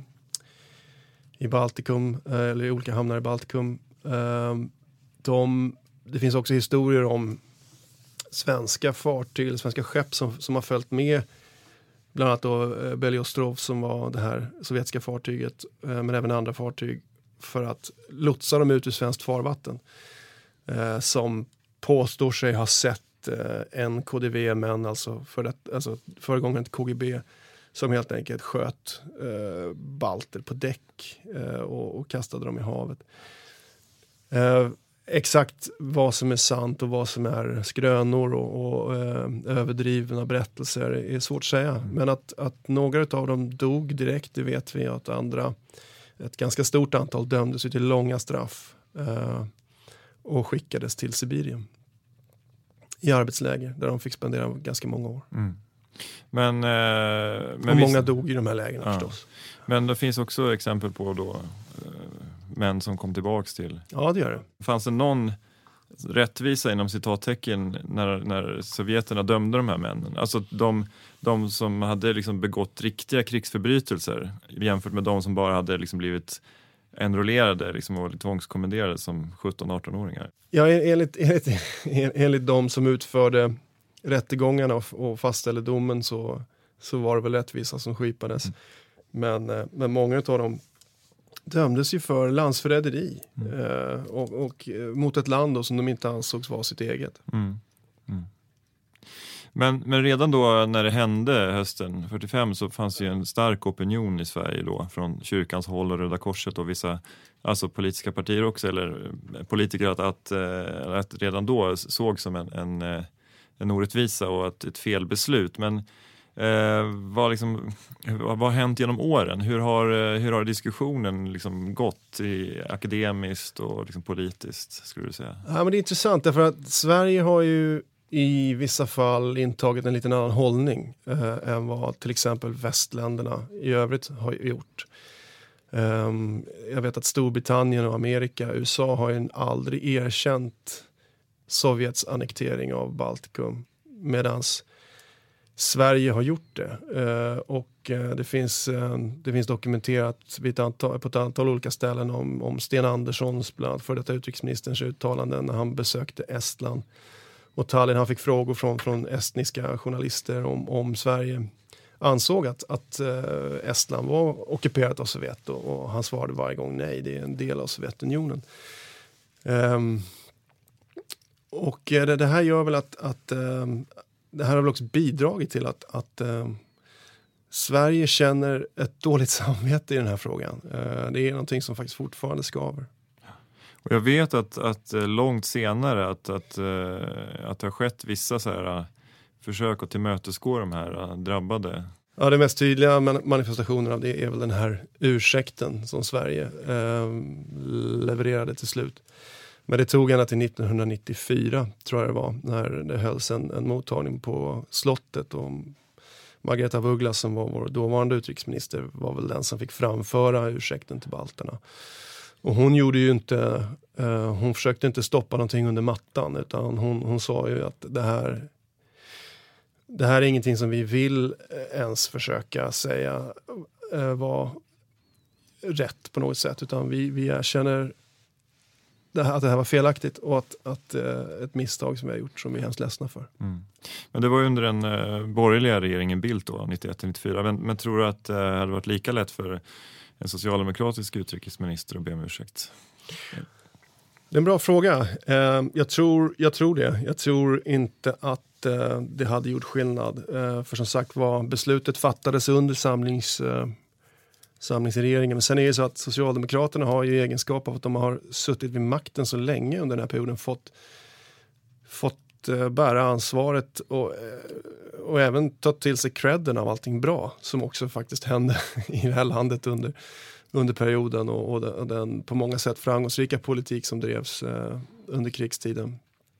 i Baltikum, eh, eller i olika hamnar i Baltikum. Eh, de, det finns också historier om svenska fartyg eller svenska skepp som, som har följt med, bland annat då eh, Beliostrov som var det här sovjetiska fartyget, eh, men även andra fartyg, för att lotsa dem ut ur svenskt farvatten, eh, som påstår sig ha sett eh, en K D V-män, alltså, för det, alltså föregångaren till K G B, som helt enkelt sköt eh, balter på däck eh, och, och kastade dem i havet. Eh, exakt vad som är sant och vad som är skrönor och, och eh, överdrivna berättelser är svårt att säga. Mm. Men att, att några av dem dog direkt, det vet vi. Att andra, ett ganska stort antal, dömdes till långa straff eh, och skickades till Sibirien i arbetsläger där de fick spendera ganska många år. Mm. Men, eh, men och många visst, dog i de här lägren ja. förstås. Men det finns också exempel på då eh, män som kom tillbaks till. Ja, det gör det. Fanns det någon rättvisa inom citattecken när, när sovjeterna dömde de här männen? Alltså de, de som hade liksom begått riktiga krigsförbrytelser jämfört med de som bara hade liksom blivit enrollerade liksom, och tvångskommenderade som sjutton-arton-åringar. Ja, enligt, enligt, enligt de som utförde rättegångarna och, och fastställde domen så, så var det väl rättvisa som skipades. Mm. Men, men många av dem dömdes ju för landsförräderi mm. eh, och, och mot ett land då, som de inte ansågs vara sitt eget. Mm. Mm. Men, men redan då när det hände hösten fyrtiofem så fanns ju en stark opinion i Sverige då från kyrkans håll och Röda Korset och vissa alltså politiska partier också eller politiker att, att, att redan då såg som en, en, en orättvisa och ett, ett felbeslut. Men eh, vad, liksom, vad har hänt genom åren? Hur har, hur har diskussionen liksom gått i akademiskt och liksom politiskt skulle du säga? Ja, men det är intressant därför att Sverige har ju i vissa fall intagit en liten annan hållning eh, än vad till exempel västländerna i övrigt har gjort. Um, jag vet att Storbritannien och Amerika, U S A har ju aldrig erkänt Sovjets annektering av Baltikum medans Sverige har gjort det. Uh, och uh, det, finns, uh, det finns dokumenterat vid ett antal, på ett antal olika ställen om, om Sten Anderssons, bland annat för detta utrikesministerns uttalanden när han besökte Estland och Tallinn. Han fick frågor från, från estniska journalister om, om Sverige ansåg att, att uh, Estland var ockuperat av Sovjet och, och han svarade varje gång nej, det är en del av Sovjetunionen. Um, och uh, det, det här gör väl att, att um, det här har väl också bidragit till att, att um, Sverige känner ett dåligt samvete i den här frågan. Uh, det är någonting som faktiskt fortfarande skaver. Och jag vet att, att långt senare att, att, att det har skett vissa så här försök att tillmötesgå de här drabbade. Ja, det mest tydliga manifestationen av det är väl den här ursäkten som Sverige eh, levererade till slut. Men det tog ända till nittonhundranittiofyra tror jag det var när det hölls en, en mottagning på slottet och Margareta af Ugglas som var vår dåvarande utrikesminister var väl den som fick framföra ursäkten till balterna. Och hon gjorde ju inte, eh, hon försökte inte stoppa någonting under mattan utan hon, hon sa ju att det här, det här är ingenting som vi vill ens försöka säga eh, var rätt på något sätt utan vi, vi erkänner det här, att det här var felaktigt och att, att eh, ett misstag som vi har gjort som vi är hemskt ledsna för. Mm. Men det var ju under den eh, borgerliga regeringen Bildt då, nittioett till nittiofyra. Men, men tror du att det eh, hade varit lika lätt för en socialdemokratisk utrikesminister att be om ursäkt? Det är en bra fråga. Eh, jag, tror, jag tror det. Jag tror inte att eh, det hade gjort skillnad. Eh, för som sagt var, beslutet fattades under samlings, eh, samlingsregeringen. Men sen är det så att Socialdemokraterna har ju egenskap av att de har suttit vid makten så länge under den här perioden fått, fått eh, bära ansvaret och, eh, och även ta till sig credden av allting bra som också faktiskt hände i det här landet under under perioden och, och, den, och den på många sätt framgångsrika politik som drevs eh, under krigstiden.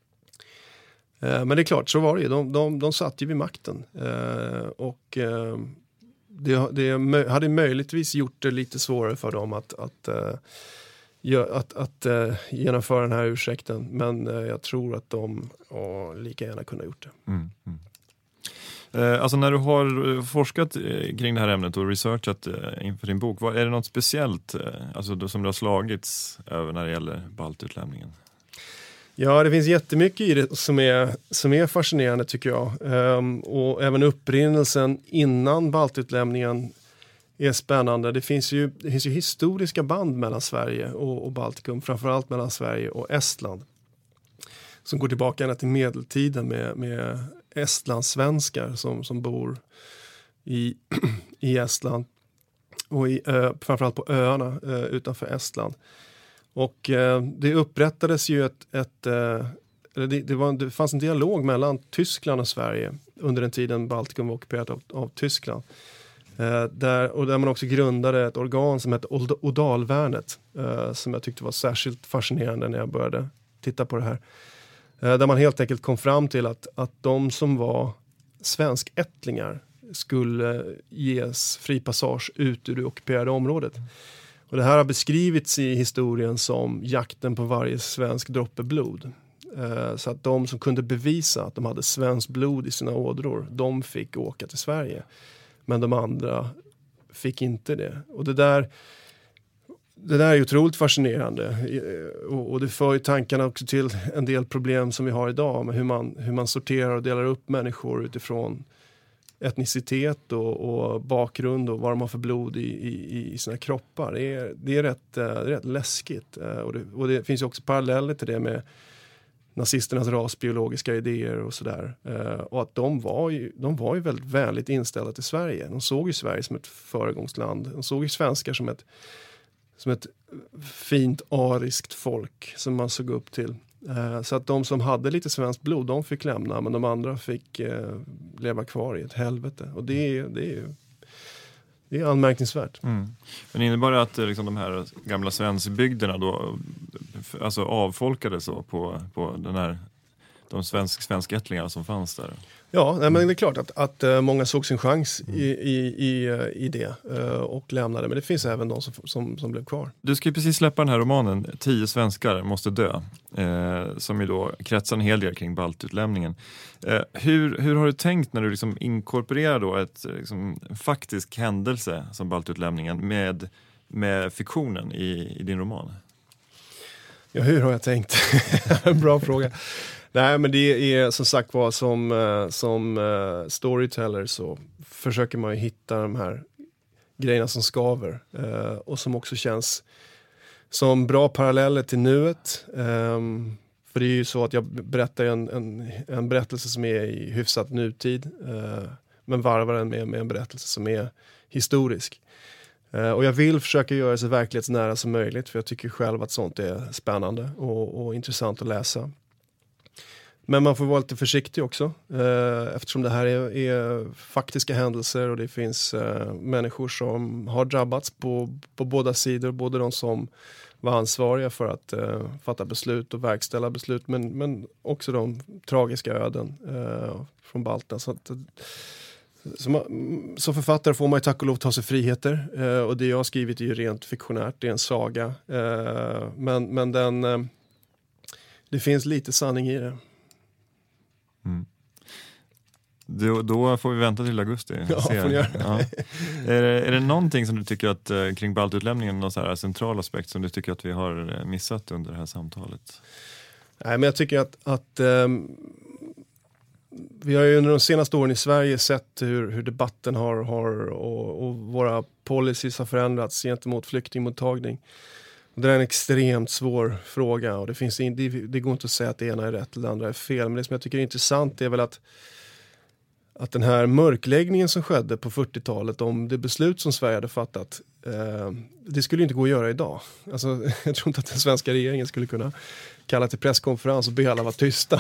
Eh, men det är klart, så var det ju. De, de, de satt ju vid makten. Eh, och eh, det, det hade möjligtvis gjort det lite svårare för dem att, att, eh, gör, att, att eh, genomföra den här ursäkten. Men eh, jag tror att de oh, lika gärna kunde ha gjort det. Mm, mm. Alltså när du har forskat kring det här ämnet och researchat inför din bok, vad är det något speciellt alltså, som du har slagits över när det gäller baltutlämningen? Ja, det finns jättemycket i det som är, som är fascinerande tycker jag. Um, och även upprinnelsen innan baltutlämningen är spännande. Det finns ju, det finns ju historiska band mellan Sverige och, och Baltikum, framförallt mellan Sverige och Estland. Som går tillbaka ända till medeltiden med, med estlandssvenskar som, som bor i, i Estland och i, ö, framförallt på öarna ö, utanför Estland. Och eh, det upprättades ju ett, ett eh, eller det, det, var, det fanns en dialog mellan Tyskland och Sverige under den tiden Baltikum var ockuperat av, av Tyskland. Eh, där, och där man också grundade ett organ som hette Odalvärnet eh, som jag tyckte var särskilt fascinerande när jag började titta på det här. Där man helt enkelt kom fram till att, att de som var svenskättlingar skulle ges fri passage ut ur det ockuperade området. Och det här har beskrivits i historien som jakten på varje svensk droppe blod. Så att de som kunde bevisa att de hade svensk blod i sina ådror, de fick åka till Sverige. Men de andra fick inte det. Och det där... det där är ju otroligt fascinerande och, och det för ju tankarna också till en del problem som vi har idag med hur man, hur man sorterar och delar upp människor utifrån etnicitet och, och bakgrund och vad de har för blod i, i, i sina kroppar. Det är, det är, rätt, det är rätt läskigt och det, och det finns ju också paralleller till det med nazisternas rasbiologiska idéer och sådär. Och att de var, ju, de var ju väldigt vänligt inställda till Sverige. De såg ju Sverige som ett föregångsland. De såg ju svenskar som ett som ett fint ariskt folk som man såg upp till. Eh, så att de som hade lite svenskt blod, de fick lämna, men de andra fick eh, leva kvar i ett helvete. Och det är, det är, det är anmärkningsvärt. Mm. Men innebar det att liksom, de här gamla svenskbygderna då alltså avfolkades så på, på den här, de svensk, svenskättlingar som fanns där? Ja, nej, men det är klart att, att uh, många såg sin chans i, i, i, uh, i det uh, och lämnade. Men det finns även de som, som, som blev kvar. Du ska ju precis släppa den här romanen, Tio svenskar måste dö. Eh, som ju då kretsar en hel del kring baltutlämningen. Eh, hur, hur har du tänkt när du liksom inkorporerar då ett liksom, faktisk händelse som baltutlämningen med, med fiktionen i, i din roman? Ja, hur har jag tänkt? En bra fråga. Nej, men det är som sagt var som, som uh, storyteller så försöker man ju hitta de här grejerna som skaver uh, och som också känns som bra paralleller till nuet. Um, för det är ju så att jag berättar en, en, en berättelse som är i hyfsat nutid uh, men varvar den med, med en berättelse som är historisk. Uh, och jag vill försöka göra det så verklighetsnära som möjligt för jag tycker själv att sånt är spännande och, och intressant att läsa. Men man får vara lite försiktig också eh, eftersom det här är, är faktiska händelser och det finns eh, människor som har drabbats på, på båda sidor. Både de som var ansvariga för att eh, fatta beslut och verkställa beslut men, men också de tragiska öden eh, från balterna. Så, att, så man, som författare får man ju tack och lov ta sig friheter eh, och det jag har skrivit är ju rent fiktionärt, det är en saga. Eh, men men den, eh, det finns lite sanning i det. Mm. Då, då får vi vänta till augusti. Ja, får ni göra. Ja. Är, det, är det någonting som du tycker att eh, kring baltutlämningen, någon så här central aspekt som du tycker att vi har missat under det här samtalet? Nej, men jag tycker att, att um, vi har ju under de senaste åren i Sverige sett hur, hur debatten har, har och, och våra policies har förändrats gentemot flyktingmottagning. Det är en extremt svår fråga och det, finns in, det, det går inte att säga att det ena är rätt eller det andra är fel. Men det som jag tycker är intressant är väl att, att den här mörkläggningen som skedde på fyrtiotalet om det beslut som Sverige hade fattat, eh, det skulle inte gå att göra idag. Alltså, jag tror inte att den svenska regeringen skulle kunna kalla till presskonferens och be alla vara tysta.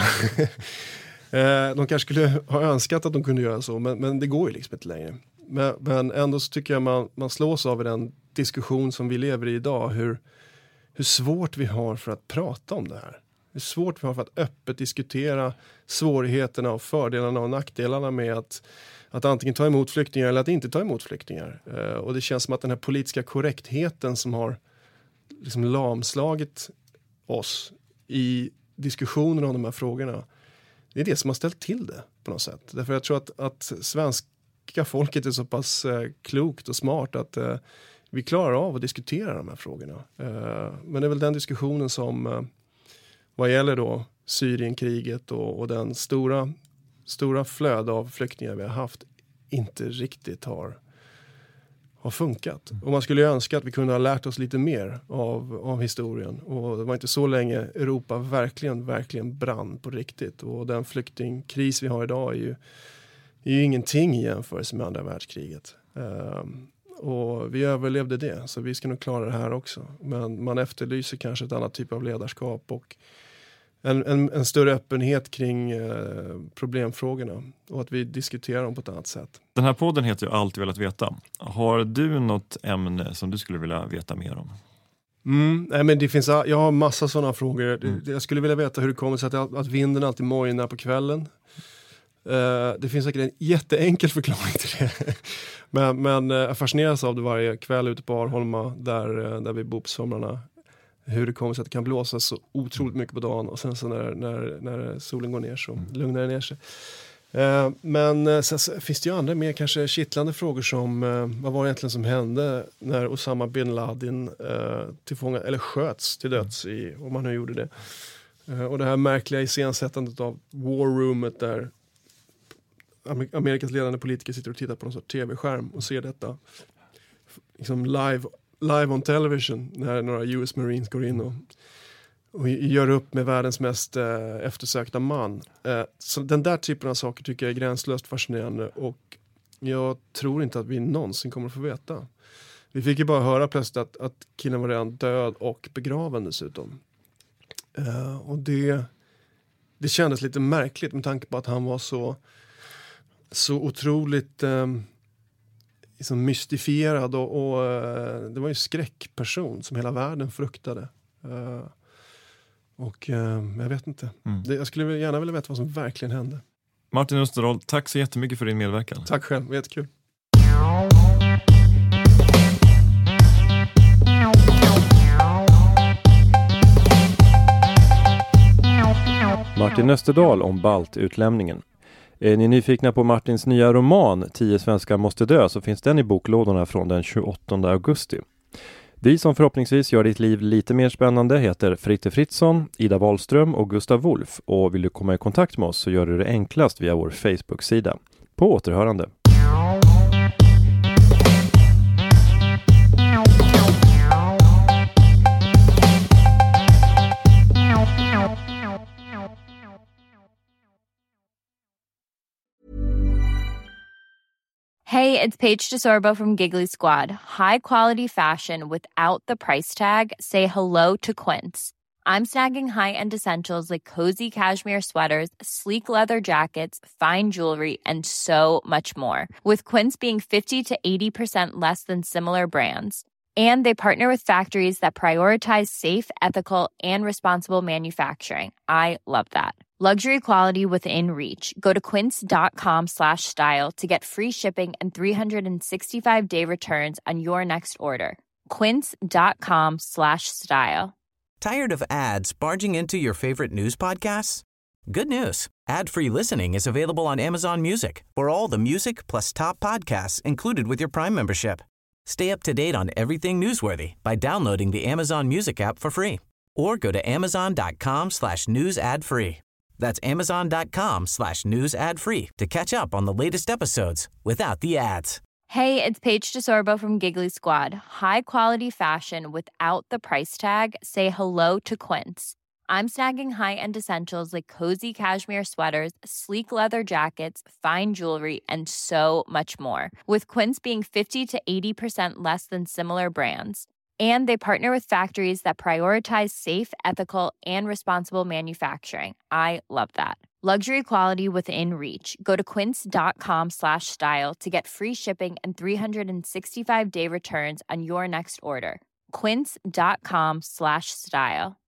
eh, de kanske skulle ha önskat att de kunde göra så, men, men det går ju liksom inte längre. Men, men ändå så tycker jag man, man slås av den diskussion som vi lever i idag, hur hur svårt vi har för att prata om det här. Hur svårt vi har för att öppet diskutera svårigheterna och fördelarna och nackdelarna med att, att antingen ta emot flyktingar eller att inte ta emot flyktingar. Uh, och det känns som att den här politiska korrektheten som har liksom lamslagit oss i diskussioner om de här frågorna, det är det som har ställt till det på något sätt. Därför jag tror att, att svenska folket är så pass uh, klokt och smart att uh, vi klarar av att diskutera de här frågorna. Uh, men det är väl den diskussionen som uh, vad gäller då Syrienkriget och, och den stora, stora flöde av flyktingar vi har haft inte riktigt har, har funkat. Och man skulle ju önska att vi kunde ha lärt oss lite mer av, av historien. Och det var inte så länge Europa verkligen, verkligen brann på riktigt. Och den flyktingkris vi har idag är ju, är ju ingenting i jämförelse med andra världskriget. Uh, Och vi överlevde det, så vi ska nog klara det här också. Men man efterlyser kanske ett annat typ av ledarskap och en, en, en större öppenhet kring eh, problemfrågorna. Och att vi diskuterar dem på ett annat sätt. Den här podden heter ju Allt velat veta. Har du något ämne som du skulle vilja veta mer om? Mm, nej men det finns, jag har massa sådana frågor. Mm. Jag skulle vilja veta hur det kommer sig att, att vinden alltid mojnar på kvällen. Uh, det finns säkert en jätteenkel förklaring till det. men men uh, jag fascineras av det varje kväll ute på Arholma där, uh, där vi bor på somrarna. Hur det kommer sig att det kan blåsa så otroligt mycket på dagen och sen så när, när, när solen går ner så lugnar det ner sig. Eh, men eh, sen finns det ju andra mer kanske kittlande frågor som eh, vad var det egentligen som hände när Osama bin Laden eh, tillfånga, eller sköts till döds i, om man nu gjorde det. Eh, och det här märkliga iscensättandet av War Roomet där Amerikas ledande politiker sitter och tittar på någon sorts tv-skärm och ser detta liksom live, live on television när några U S Marines går in och, och gör upp med världens mest eh, eftersökta man. Eh, så den där typen av saker tycker jag är gränslöst fascinerande och jag tror inte att vi någonsin kommer att få veta. Vi fick ju bara höra plötsligt att, att killen var redan död och begraven dessutom. Eh, och det, det kändes lite märkligt med tanke på att han var så så otroligt eh, liksom mystifierad och, och eh, det var ju en skräckperson som hela världen fruktade. Eh, och eh, jag vet inte. Mm. Det, jag skulle gärna vilja veta vad som verkligen hände. Martin Österdahl, tack så jättemycket för din medverkan. Tack själv, jättekul. Martin Österdahl om baltutlämningen. Är ni nyfikna på Martins nya roman tio svenskar måste dö så finns den i boklådorna från den tjugoåttonde augusti. Vi som förhoppningsvis gör ditt liv lite mer spännande heter Fritte Fritzson, Ida Wahlström och Gustav Wolf och vill du komma i kontakt med oss så gör du det enklast via vår Facebook-sida. På återhörande. Hey, it's Paige DeSorbo from Giggly Squad. High quality fashion without the price tag. Say hello to Quince. I'm snagging high-end essentials like cozy cashmere sweaters, sleek leather jackets, fine jewelry, and so much more. With Quince being fifty to eighty percent less than similar brands. And they partner with factories that prioritize safe, ethical, and responsible manufacturing. I love that. Luxury quality within reach. Go to quince.com slash style to get free shipping and three sixty-five day returns on your next order. Quince.com slash style. Tired of ads barging into your favorite news podcasts? Good news. Ad-free listening is available on Amazon Music for all the music plus top podcasts included with your Prime membership. Stay up to date on everything newsworthy by downloading the Amazon Music app for free or go to amazon.com slash news ad free. That's amazon.com slash news ad free to catch up on the latest episodes without the ads. Hey, it's Paige DeSorbo from Giggly Squad. High quality fashion without the price tag. Say hello to Quince. I'm snagging high-end essentials like cozy cashmere sweaters, sleek leather jackets, fine jewelry, and so much more. With Quince being fifty to eighty percent less than similar brands. And they partner with factories that prioritize safe, ethical, and responsible manufacturing. I love that. Luxury quality within reach. Go to quince.com slash style to get free shipping and three sixty-five day returns on your next order. Quince.com slash style.